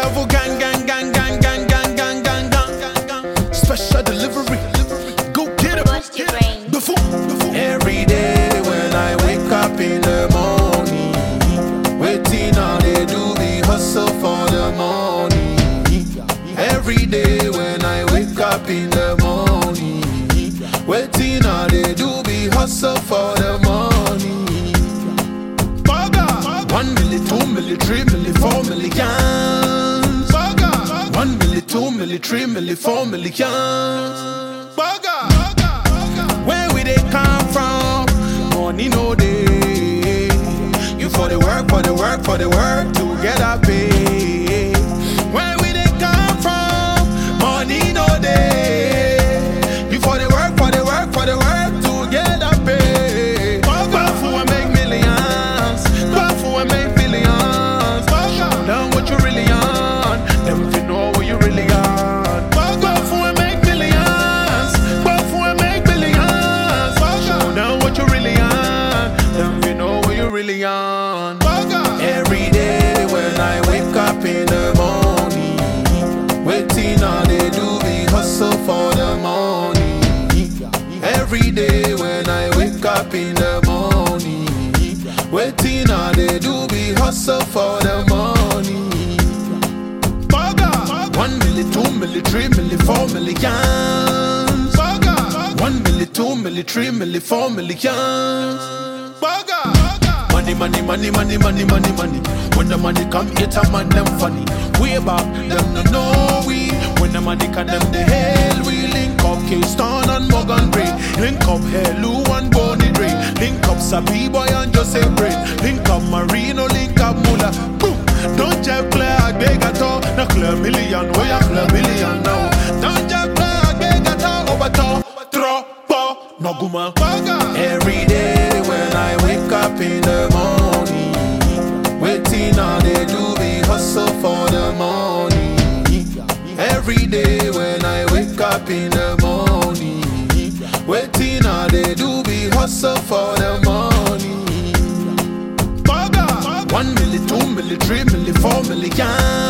level gang, gang, gang, gang, gang, gang, gang, gang, gang, gang. Special delivery. Go get it. The fool. Every day when I wake up in the morning, waiting all they do be hustle for the morning. Every day when I wake up in the morning, waiting all they do be hustle for the money. 1 million, 2 million, 3 million, 4 million. 1 million, 2 million, 3 million, 4 million. Where we they come from? Money no day. You for the work, for the work, for the work to get a pay. Where we they come from? Money no day. You for the work, for the work, for the work to get a pay. Go for and make millions. Go for and make billions. Learn what you really on. Them if you know what you really on. Go for and make millions. Go for and make billions. Learn what you really on. Them if you know what you really on. Every day when I wake up in the morning, waiting all they do be hustle for the morning. Every day when I wake up in the morning, waiting all they do be hustle for the money. 1 million, 2 million, 3 million, 4 million. 1 million, 2 million, 3 million, 4 million. Money, money, money, money, money, money, money. When the money come, it's a man them funny. Way back, them no know we. When the money come, them the hell we. Link up Kingston and Morgan Ray. Link up Hello and Bonnie Ray. Link up Sabi Boy and Joseph Brain. Link up Marino, link up Mula. Boom! Don't just play a big at all. No clear million, we are clear million now. Don't just play a big at all. Over top, drop, no guma. Every day when I wake up in the morning, waiting all they do be hustle for the morning. Every day when I wake up in the morning, waiting all they do be hustle for the money. 1 million, 2 million, 3 million, 4 million.